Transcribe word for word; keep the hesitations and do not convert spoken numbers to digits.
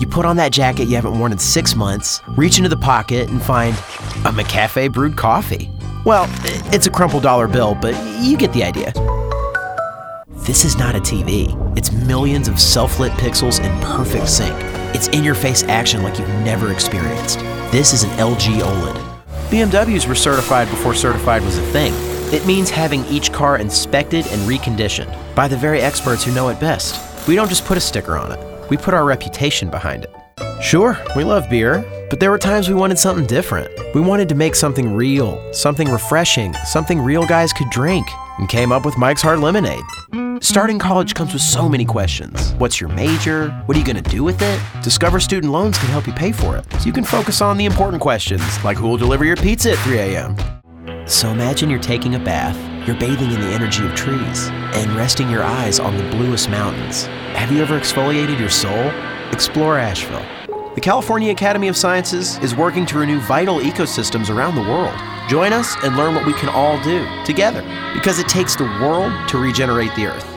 You put on that jacket you haven't worn in six months, reach into the pocket and find a McCafe brewed coffee. Well, it's a crumpled dollar bill, but you get the idea. This is not a T V. It's millions of self-lit pixels in perfect sync. It's in-your-face action like you've never experienced. This is an L G OLED. B M Ws were certified before certified was a thing. It means having each car inspected and reconditioned by the very experts who know it best. We don't just put a sticker on it. We put our reputation behind it. Sure, we love beer, but there were times we wanted something different. We wanted to make something real, something refreshing, something real guys could drink, and came up with Mike's Hard Lemonade. Starting college comes with so many questions. What's your major? What are you going to do with it? Discover Student Loans can help you pay for it, so you can focus on the important questions, like who will deliver your pizza at three a.m. So imagine you're taking a bath, you're bathing in the energy of trees, and resting your eyes on the bluest mountains. Have you ever exfoliated your soul? Explore Asheville. The California Academy of Sciences is working to renew vital ecosystems around the world. Join us and learn what we can all do together, because it takes the world to regenerate the earth.